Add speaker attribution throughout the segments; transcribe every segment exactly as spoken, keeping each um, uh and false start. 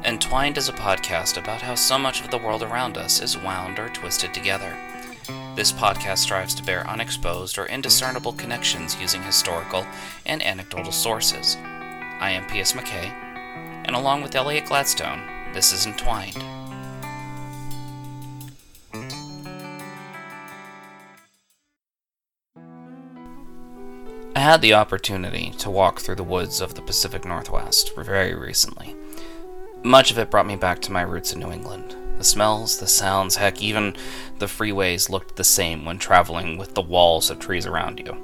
Speaker 1: Entwined is a podcast about how so much of the world around us is wound or twisted together. This podcast strives to bear unexposed or indiscernible connections using historical and anecdotal sources. I am P S McKay, and along with Elliot Gladstone, this is Entwined. I had the opportunity to walk through the woods of the Pacific Northwest very recently. Much of it brought me back to my roots in New England. The smells, the sounds, heck, even the freeways looked the same when traveling with the walls of trees around you.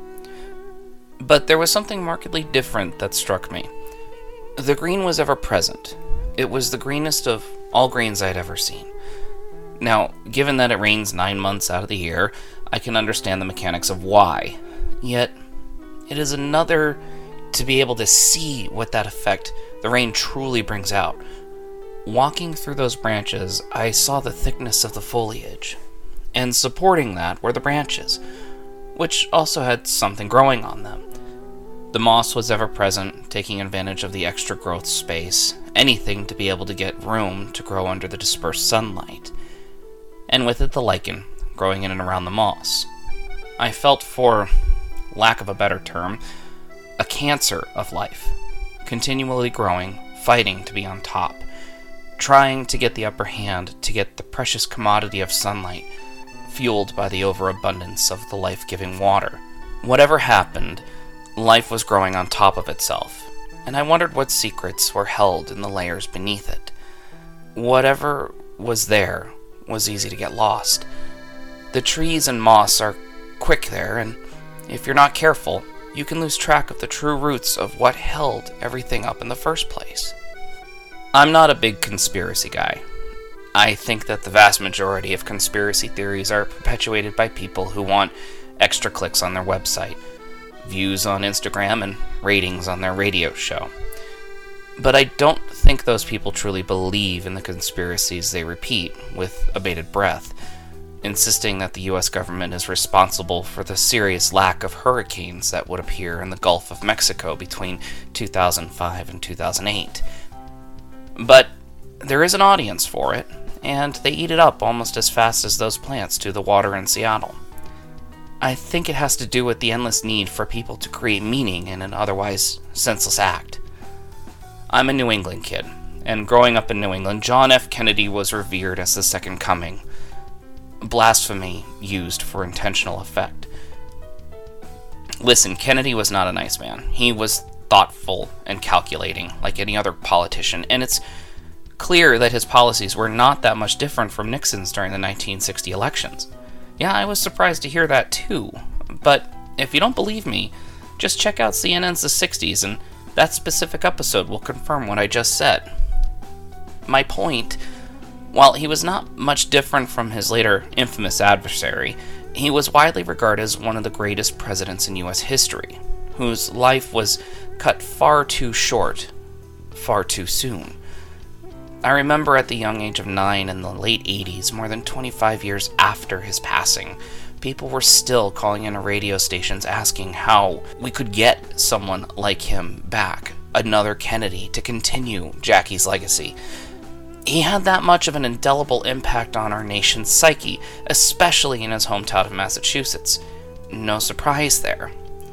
Speaker 1: But there was something markedly different that struck me. The green was ever present. It was the greenest of all greens I'd ever seen. Now, given that it rains nine months out of the year, I can understand the mechanics of why. Yet, it is another to be able to see what that effect the rain truly brings out. Walking through those branches, I saw the thickness of the foliage, and supporting that were the branches, which also had something growing on them. The moss was ever present, taking advantage of the extra growth space, anything to be able to get room to grow under the dispersed sunlight, and with it the lichen, growing in and around the moss. I felt, for lack of a better term, a cancer of life, continually growing, fighting to be on top, trying to get the upper hand, to get the precious commodity of sunlight, fueled by the overabundance of the life-giving water. Whatever happened, life was growing on top of itself, and I wondered what secrets were held in the layers beneath it. Whatever was there was easy to get lost. The trees and moss are quick there, and if you're not careful, you can lose track of the true roots of what held everything up in the first place. I'm not a big conspiracy guy. I think that the vast majority of conspiracy theories are perpetuated by people who want extra clicks on their website, views on Instagram, and ratings on their radio show. But I don't think those people truly believe in the conspiracies they repeat with abated breath, insisting that the U S government is responsible for the serious lack of hurricanes that would appear in the Gulf of Mexico between two thousand five and two thousand eight. But there is an audience for it, and they eat it up almost as fast as those plants do the water in Seattle. I think it has to do with the endless need for people to create meaning in an otherwise senseless act. I'm a New England kid, and growing up in New England, John F. Kennedy was revered as the Second Coming. Blasphemy used for intentional effect. Listen, Kennedy was not a nice man. He was thoughtful and calculating, like any other politician, and it's clear that his policies were not that much different from Nixon's during the nineteen sixty elections. Yeah, I was surprised to hear that too, but if you don't believe me, just check out C N N's The sixties, and that specific episode will confirm what I just said. My point, while he was not much different from his later infamous adversary, he was widely regarded as one of the greatest presidents in U S history, whose life was cut far too short, far too soon. I remember at the young age of nine in the late eighties, more than twenty-five years after his passing, people were still calling into radio stations asking how we could get someone like him back, another Kennedy, to continue Jackie's legacy. He had that much of an indelible impact on our nation's psyche, especially in his hometown of Massachusetts. No surprise there.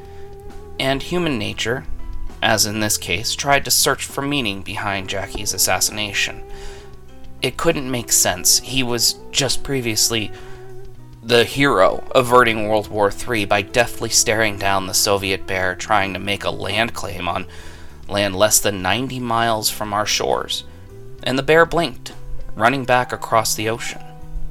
Speaker 1: And human nature, as in this case, tried to search for meaning behind Jackie's assassination. It couldn't make sense. He was just previously the hero averting World War Three by deftly staring down the Soviet bear trying to make a land claim on land less than ninety miles from our shores. And the bear blinked, running back across the ocean.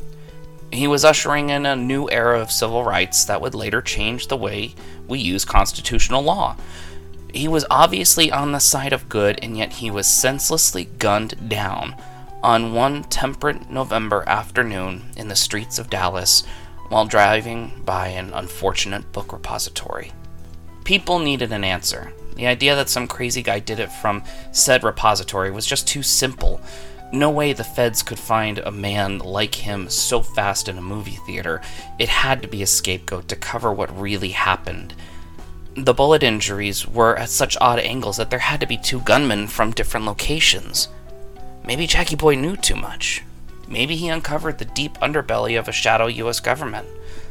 Speaker 1: He was ushering in a new era of civil rights that would later change the way we use constitutional law. He was obviously on the side of good, and yet he was senselessly gunned down on one temperate November afternoon in the streets of Dallas while driving by an unfortunate book repository. People needed an answer. The idea that some crazy guy did it from said repository was just too simple. No way the feds could find a man like him so fast in a movie theater. It had to be a scapegoat to cover what really happened. The bullet injuries were at such odd angles that there had to be two gunmen from different locations. Maybe Jackie Boy knew too much. Maybe he uncovered the deep underbelly of a shadow U S government.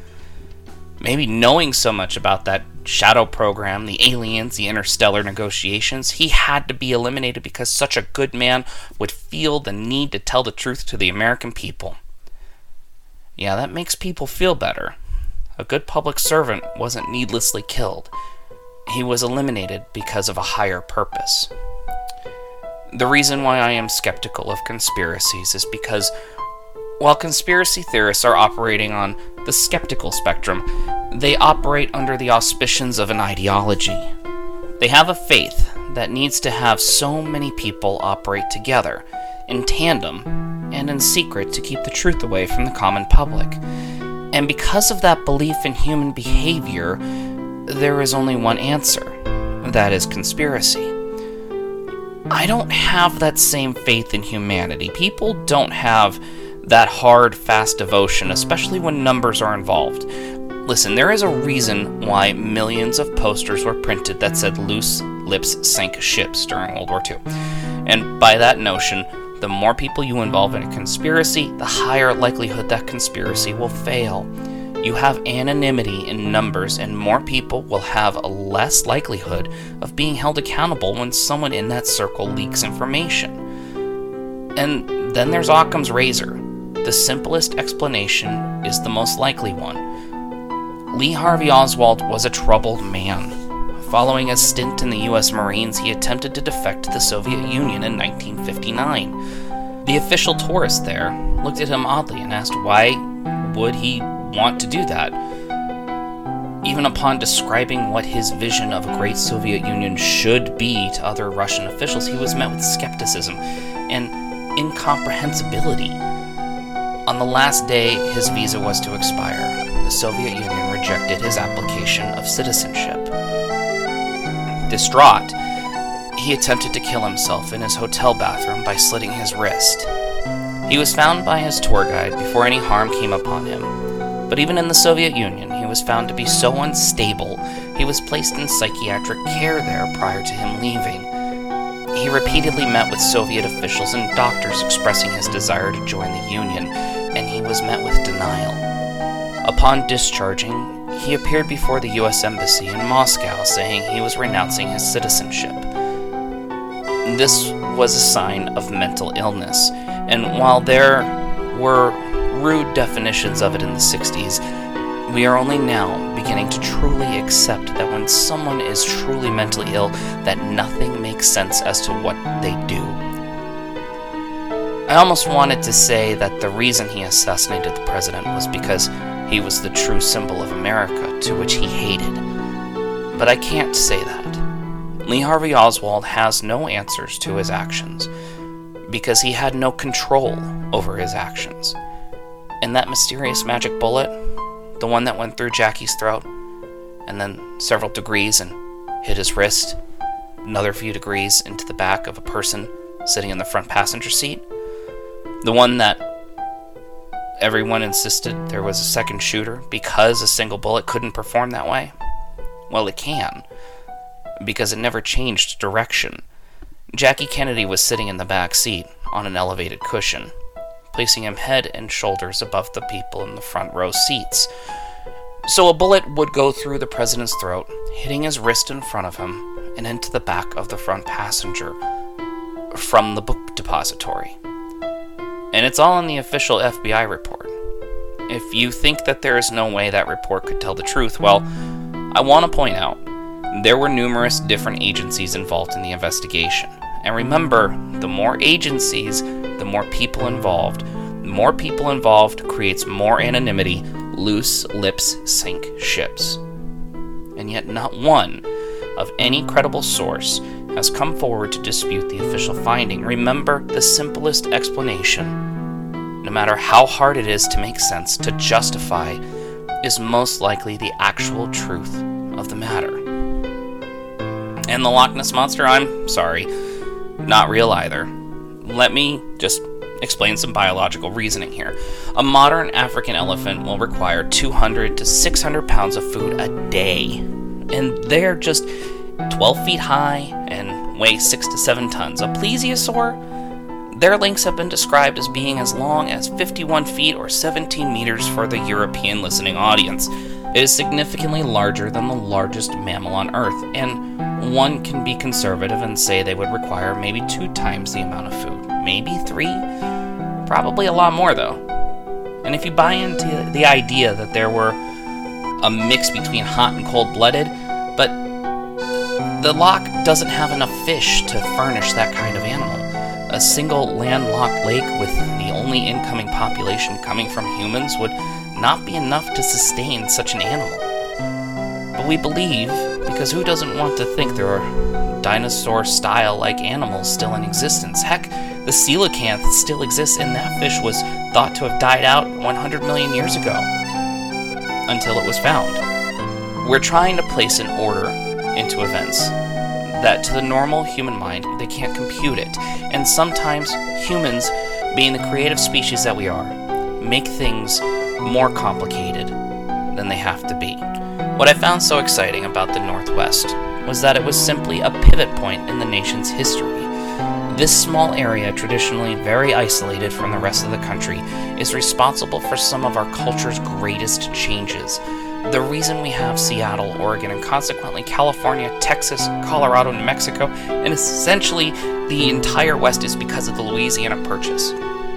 Speaker 1: Maybe knowing so much about that shadow program, the aliens, the interstellar negotiations, he had to be eliminated because such a good man would feel the need to tell the truth to the American people. Yeah, that makes people feel better. A good public servant wasn't needlessly killed. He was eliminated because of a higher purpose. The reason why I am skeptical of conspiracies is because while conspiracy theorists are operating on the skeptical spectrum, they operate under the auspicions of an ideology. They have a faith that needs to have so many people operate together, in tandem, and in secret to keep the truth away from the common public. And because of that belief in human behavior, there is only one answer. That is conspiracy. I don't have that same faith in humanity. People don't have that hard, fast devotion, especially when numbers are involved. Listen, there is a reason why millions of posters were printed that said loose lips sank ships during World War Two. And by that notion, the more people you involve in a conspiracy, the higher likelihood that conspiracy will fail. You have anonymity in numbers, and more people will have a less likelihood of being held accountable when someone in that circle leaks information. And then there's Occam's razor. The simplest explanation is the most likely one. Lee Harvey Oswald was a troubled man. Following a stint in the U S Marines, he attempted to defect to the Soviet Union in nineteen fifty-nine. The official tourist there looked at him oddly and asked why would he want to do that. Even upon describing what his vision of a great Soviet Union should be to other Russian officials, he was met with skepticism and incomprehensibility. On the last day his visa was to expire, the Soviet Union rejected his application of citizenship. Distraught, he attempted to kill himself in his hotel bathroom by slitting his wrist. He was found by his tour guide before any harm came upon him. But even in the Soviet Union, he was found to be so unstable, he was placed in psychiatric care there prior to him leaving. He repeatedly met with Soviet officials and doctors expressing his desire to join the Union, and he was met with denial. Upon discharging, he appeared before the U S Embassy in Moscow saying he was renouncing his citizenship. This was a sign of mental illness, and while there were rude definitions of it in the sixties, we are only now beginning to truly accept that when someone is truly mentally ill, that nothing makes sense as to what they do. I almost wanted to say that the reason he assassinated the president was because he was the true symbol of America, to which he hated. But I can't say that. Lee Harvey Oswald has no answers to his actions, because he had no control over his actions. And that mysterious magic bullet, the one that went through Jackie's throat, and then several degrees and hit his wrist, another few degrees into the back of a person sitting in the front passenger seat, the one that everyone insisted there was a second shooter because a single bullet couldn't perform that way. Well, it can, because it never changed direction. Jackie Kennedy was sitting in the back seat on an elevated cushion, placing him head and shoulders above the people in the front row seats. So a bullet would go through the president's throat, hitting his wrist in front of him, and into the back of the front passenger from the book depository. And it's all in the official F B I report. If you think that there is no way that report could tell the truth, well, I want to point out there were numerous different agencies involved in the investigation. And remember, the more agencies, the more people involved. The more people involved creates more anonymity. Loose lips sink ships. And yet not one of any credible source has come forward to dispute the official finding. Remember, the simplest explanation, no matter how hard it is to make sense, to justify, is most likely the actual truth of the matter. And the Loch Ness Monster, I'm sorry, not real either. Let me just explain some biological reasoning here. A modern African elephant will require two hundred to six hundred pounds of food a day. And they're just twelve feet high and weigh six to seven tons. A plesiosaur, Their lengths have been described as being as long as fifty-one feet or seventeen meters for the European listening audience. It is significantly larger than the largest mammal on Earth, and one can be conservative and say they would require maybe two times the amount of food. Maybe three? Probably a lot more, though. And if you buy into the idea that there were a mix between hot and cold-blooded, but the loch doesn't have enough fish to furnish that kind of animal. A single landlocked lake with the only incoming population coming from humans would not be enough to sustain such an animal. But we believe, because who doesn't want to think there are dinosaur-style-like animals still in existence? Heck, the coelacanth still exists, and that fish was thought to have died out one hundred million years ago, until it was found. We're trying to place an order into events that to the normal human mind, they can't compute it. And sometimes humans, being the creative species that we are, make things more complicated than they have to be. What I found so exciting about the Northwest was that it was simply a pivot point in the nation's history. This small area, traditionally very isolated from the rest of the country, is responsible for some of our culture's greatest changes. The reason we have Seattle, Oregon, and consequently California, Texas, Colorado, New Mexico, and essentially the entire West is because of the Louisiana Purchase.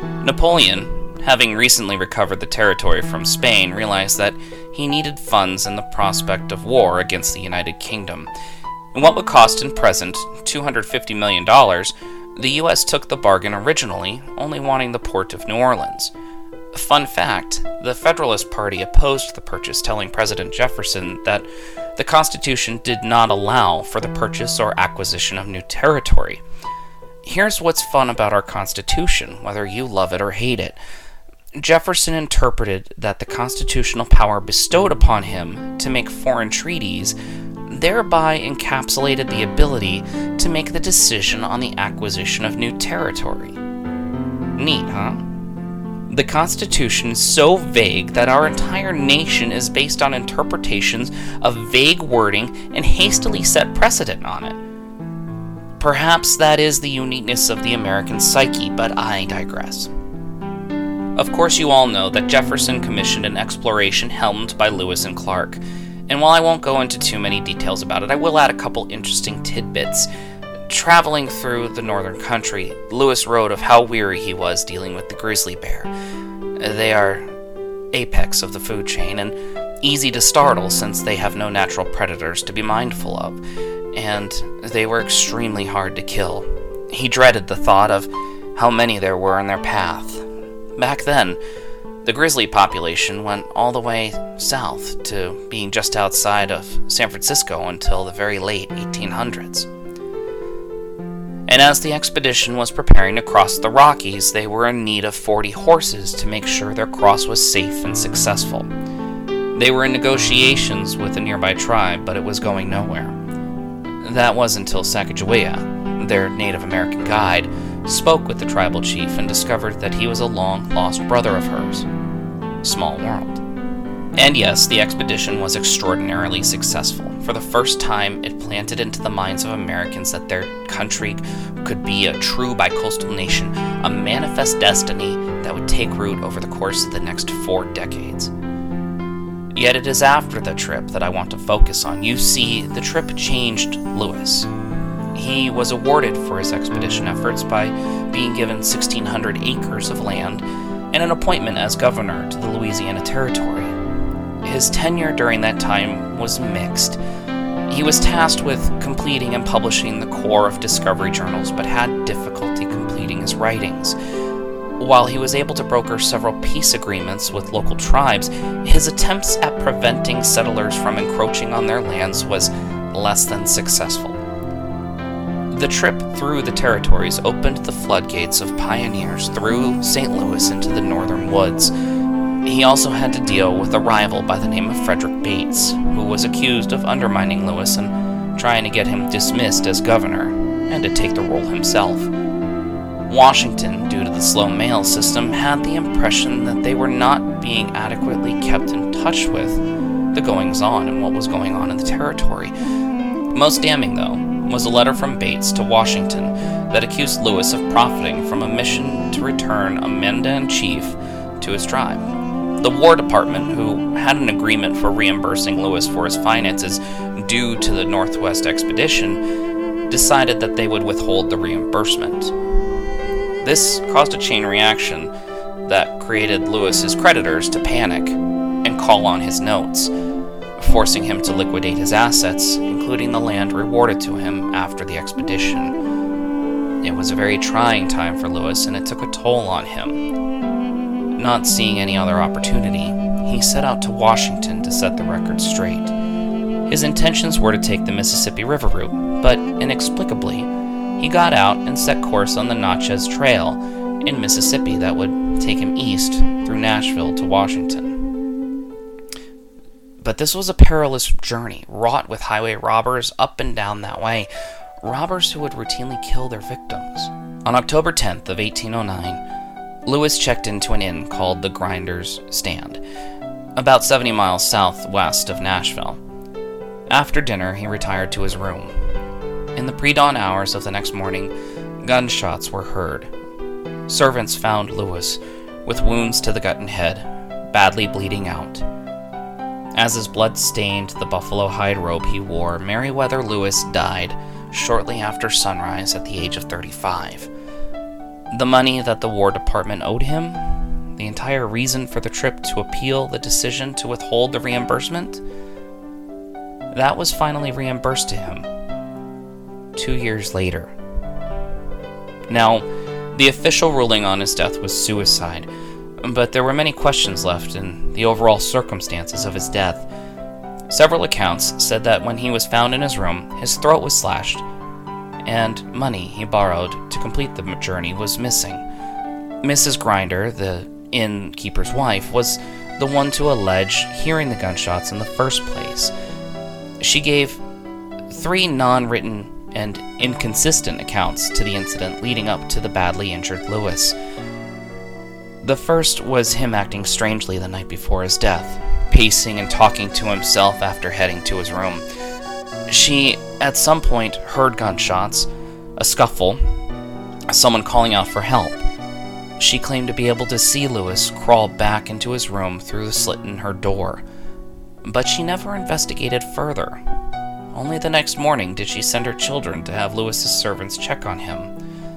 Speaker 1: Napoleon, having recently recovered the territory from Spain, realized that he needed funds in the prospect of war against the United Kingdom. In what would cost in present two hundred fifty million dollars, the U S took the bargain originally, only wanting the port of New Orleans. Fun fact, the Federalist Party opposed the purchase, telling President Jefferson that the Constitution did not allow for the purchase or acquisition of new territory. Here's what's fun about our Constitution, whether you love it or hate it. Jefferson interpreted that the constitutional power bestowed upon him to make foreign treaties thereby encapsulated the ability to make the decision on the acquisition of new territory. Neat, huh? The Constitution is so vague that our entire nation is based on interpretations of vague wording and hastily set precedent on it. Perhaps that is the uniqueness of the American psyche, but I digress. Of course, you all know that Jefferson commissioned an exploration helmed by Lewis and Clark. And while I won't go into too many details about it, I will add a couple interesting tidbits. Traveling through the northern country, Lewis wrote of how weary he was dealing with the grizzly bear. They are apex of the food chain and easy to startle since they have no natural predators to be mindful of, and they were extremely hard to kill. He dreaded the thought of how many there were in their path. Back then, the grizzly population went all the way south to being just outside of San Francisco until the very late eighteen hundreds. And as the expedition was preparing to cross the Rockies, they were in need of forty horses to make sure their cross was safe and successful. They were in negotiations with a nearby tribe, but it was going nowhere. That was until Sacagawea, their Native American guide, spoke with the tribal chief and discovered that he was a long-lost brother of hers. Small world. And yes, the expedition was extraordinarily successful. For the first time, it planted into the minds of Americans that their country could be a true bicoastal nation, a manifest destiny that would take root over the course of the next four decades. Yet it is after the trip that I want to focus on. You see, the trip changed Lewis. He was awarded for his expedition efforts by being given sixteen hundred acres of land and an appointment as governor to the Louisiana Territory. His tenure during that time was mixed. He was tasked with completing and publishing the core of discovery journals, but had difficulty completing his writings. While he was able to broker several peace agreements with local tribes, his attempts at preventing settlers from encroaching on their lands was less than successful. The trip through the territories opened the floodgates of pioneers through Saint Louis into the northern woods. He also had to deal with a rival by the name of Frederick Bates, who was accused of undermining Lewis and trying to get him dismissed as governor, and to take the role himself. Washington, due to the slow mail system, had the impression that they were not being adequately kept in touch with the goings-on and what was going on in the territory. Most damning, though, was a letter from Bates to Washington that accused Lewis of profiting from a mission to return a Mandan chief to his tribe. The War Department, who had an agreement for reimbursing Lewis for his finances due to the Northwest expedition, decided that they would withhold the reimbursement. This caused a chain reaction that created Lewis's creditors to panic and call on his notes, forcing him to liquidate his assets, including the land rewarded to him after the expedition. It was a very trying time for Lewis, and it took a toll on him. Not seeing any other opportunity, he set out to Washington to set the record straight. His intentions were to take the Mississippi River route, but inexplicably, he got out and set course on the Natchez Trail in Mississippi that would take him east through Nashville to Washington. But this was a perilous journey, wrought with highway robbers up and down that way, robbers who would routinely kill their victims. On October tenth of eighteen oh nine, Lewis checked into an inn called the Grinders Stand, about seventy miles southwest of Nashville. After dinner, he retired to his room. In the pre-dawn hours of the next morning, gunshots were heard. Servants found Lewis with wounds to the gut and head, badly bleeding out. As his blood stained the buffalo hide robe he wore, Meriwether Lewis died shortly after sunrise at the age of thirty-five. The money that the War Department owed him, the entire reason for the trip to appeal the decision to withhold the reimbursement, that was finally reimbursed to him two years later. Now, the official ruling on his death was suicide, but there were many questions left in the overall circumstances of his death. Several accounts said that when he was found in his room, his throat was slashed, and money he borrowed to complete the journey was missing. Missus Grinder, the innkeeper's wife, was the one to allege hearing the gunshots in the first place. She gave three non-written and inconsistent accounts to the incident leading up to the badly injured Lewis. The first was him acting strangely the night before his death, pacing and talking to himself after heading to his room. She, at some point, heard gunshots, a scuffle, someone calling out for help. She claimed to be able to see Lewis crawl back into his room through the slit in her door, but she never investigated further. Only the next morning did she send her children to have Lewis's servants check on him.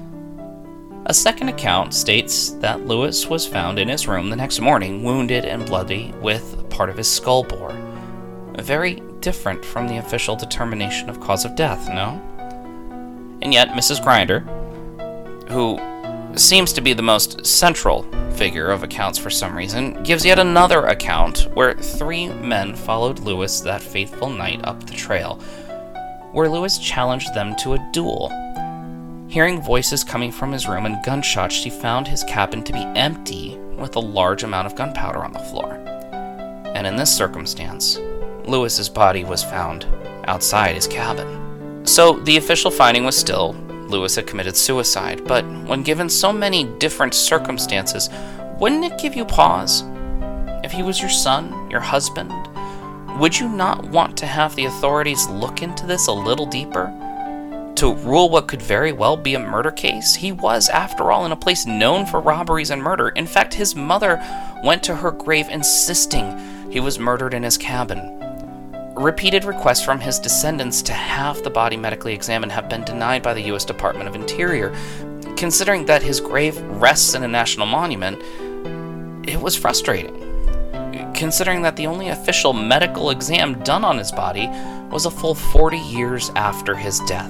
Speaker 1: A second account states that Lewis was found in his room the next morning, wounded and bloody, with part of his skull bore. Very different from the official determination of cause of death, no? And yet, Missus Grinder, who seems to be the most central figure of accounts for some reason, gives yet another account where three men followed Lewis that fateful night up the trail, where Lewis challenged them to a duel. Hearing voices coming from his room and gunshots, she found his cabin to be empty with a large amount of gunpowder on the floor. And in this circumstance, Lewis's body was found outside his cabin. So the official finding was still Lewis had committed suicide, but when given so many different circumstances, wouldn't it give you pause? If he was your son, your husband, would you not want to have the authorities look into this a little deeper? To rule what could very well be a murder case? He was, after all, in a place known for robberies and murder. In fact, his mother went to her grave insisting he was murdered in his cabin. Repeated requests from his descendants to have the body medically examined have been denied by the U S Department of Interior. Considering that his grave rests in a national monument, it was frustrating. Considering that the only official medical exam done on his body was a full forty years after his death.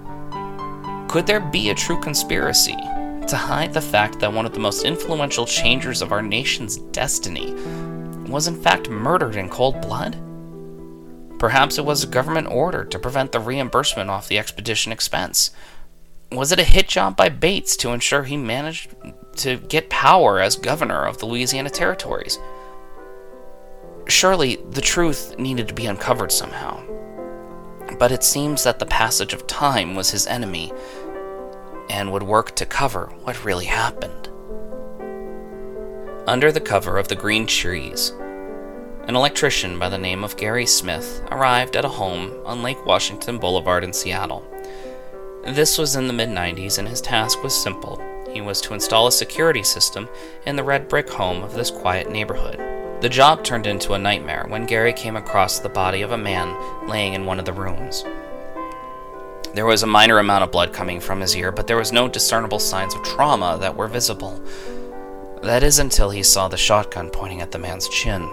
Speaker 1: Could there be a true conspiracy to hide the fact that one of the most influential changers of our nation's destiny was in fact murdered in cold blood? Perhaps it was a government order to prevent the reimbursement off the expedition expense. Was it a hit job by Bates to ensure he managed to get power as governor of the Louisiana Territories? Surely the truth needed to be uncovered somehow. But it seems that the passage of time was his enemy and would work to cover what really happened. Under the cover of the green trees, an electrician by the name of Gary Smith arrived at a home on Lake Washington Boulevard in Seattle. This was in the mid nineties, and his task was simple. He was to install a security system in the red brick home of this quiet neighborhood. The job turned into a nightmare when Gary came across the body of a man laying in one of the rooms. There was a minor amount of blood coming from his ear, but there was no discernible signs of trauma that were visible. That is until he saw the shotgun pointing at the man's chin.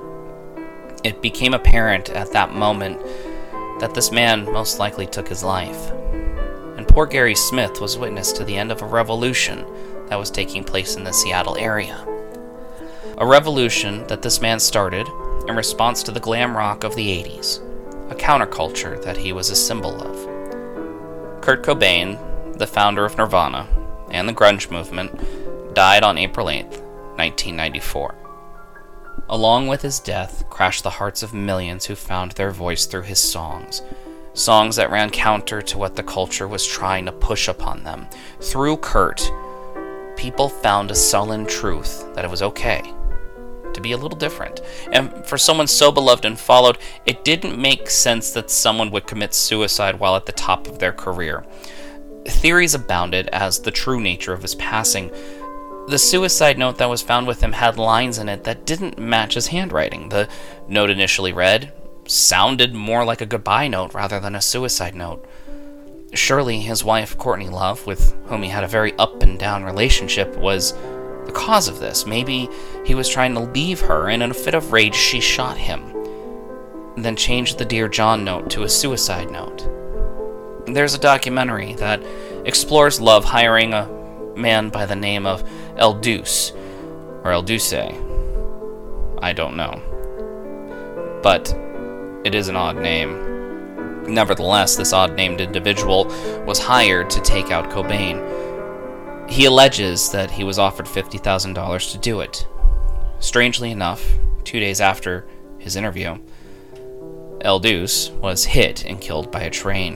Speaker 1: It became apparent at that moment that this man most likely took his life. And poor Gary Smith was witness to the end of a revolution that was taking place in the Seattle area. A revolution that this man started in response to the glam rock of the eighties, a counterculture that he was a symbol of. Kurt Cobain, the founder of Nirvana and the grunge movement, died on April eighth, nineteen ninety-four. Along with his death crashed the hearts of millions who found their voice through his songs. Songs that ran counter to what the culture was trying to push upon them. Through Kurt, people found a sullen truth that it was okay to be a little different. And for someone so beloved and followed, it didn't make sense that someone would commit suicide while at the top of their career. Theories abounded as the true nature of his passing. The suicide note that was found with him had lines in it that didn't match his handwriting. The note initially read sounded more like a goodbye note rather than a suicide note. Surely his wife, Courtney Love, with whom he had a very up and down relationship, was the cause of this. Maybe he was trying to leave her, and in a fit of rage she shot him, and then changed the Dear John note to a suicide note. There's a documentary that explores Love hiring a man by the name of El Deuce, or El Duce. I don't know. But it is an odd name. Nevertheless, this odd-named individual was hired to take out Cobain. He alleges that he was offered fifty thousand dollars to do it. Strangely enough, two days after his interview, El Deuce was hit and killed by a train.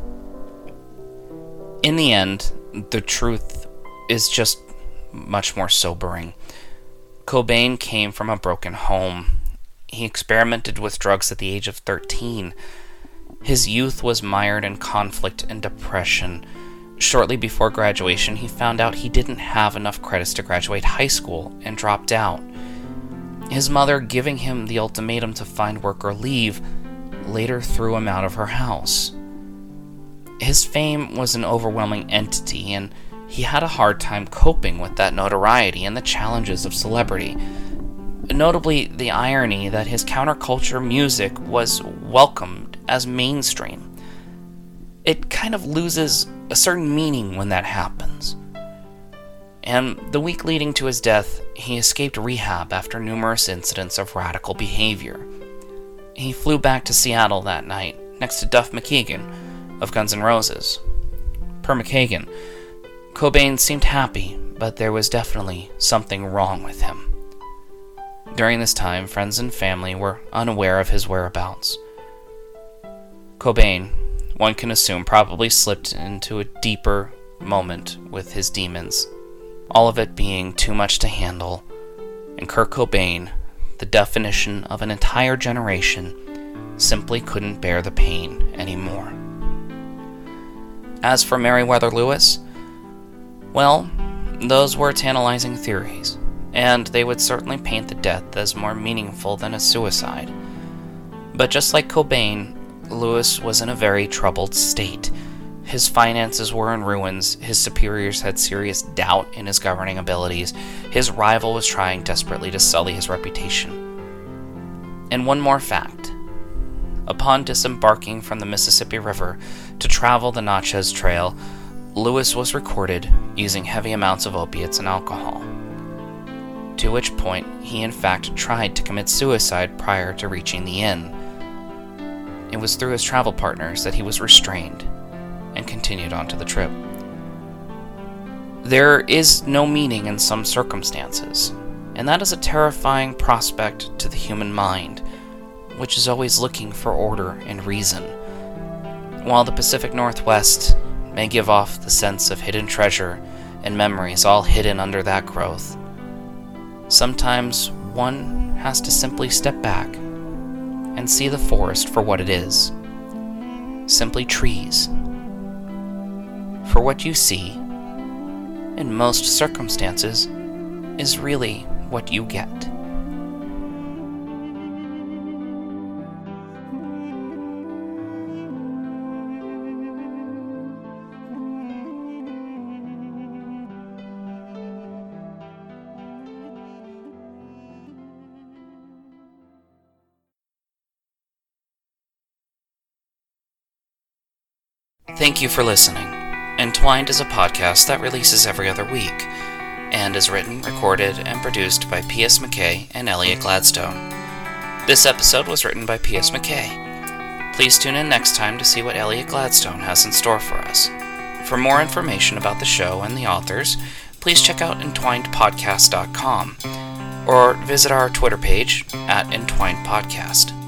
Speaker 1: In the end, the truth is just much more sobering. Cobain came from a broken home. He experimented with drugs at the age of thirteen. His youth was mired in conflict and depression. Shortly before graduation, he found out he didn't have enough credits to graduate high school and dropped out. His mother, giving him the ultimatum to find work or leave, later threw him out of her house. His fame was an overwhelming entity, and he had a hard time coping with that notoriety and the challenges of celebrity. Notably, the irony that his counterculture music was welcomed as mainstream. It kind of loses a certain meaning when that happens. And the week leading to his death, he escaped rehab after numerous incidents of radical behavior. He flew back to Seattle that night, next to Duff McKagan of Guns N' Roses. Per McKagan, Cobain seemed happy, but there was definitely something wrong with him. During this time, friends and family were unaware of his whereabouts. Cobain, one can assume, probably slipped into a deeper moment with his demons, all of it being too much to handle, and Kurt Cobain, the definition of an entire generation, simply couldn't bear the pain anymore. As for Meriwether Lewis, well, those were tantalizing theories, and they would certainly paint the death as more meaningful than a suicide. But just like Cobain, Lewis was in a very troubled state. His finances were in ruins, his superiors had serious doubt in his governing abilities, his rival was trying desperately to sully his reputation. And one more fact. Upon disembarking from the Mississippi River to travel the Natchez Trail, Lewis was recorded using heavy amounts of opiates and alcohol. To which point, he in fact tried to commit suicide prior to reaching the inn. It was through his travel partners that he was restrained and continued on to the trip. There is no meaning in some circumstances, and that is a terrifying prospect to the human mind, which is always looking for order and reason. While the Pacific Northwest may give off the sense of hidden treasure and memories all hidden under that growth, sometimes one has to simply step back and see the forest for what it is. Simply trees. for what you see, in most circumstances, is really what you get. Thank you for listening. Entwined is a podcast that releases every other week, and is written, recorded, and produced by P S McKay and Elliot Gladstone. This episode was written by P S McKay. Please tune in next time to see what Elliot Gladstone has in store for us. For more information about the show and the authors, please check out entwined podcast dot com, or visit our Twitter page at entwined podcast.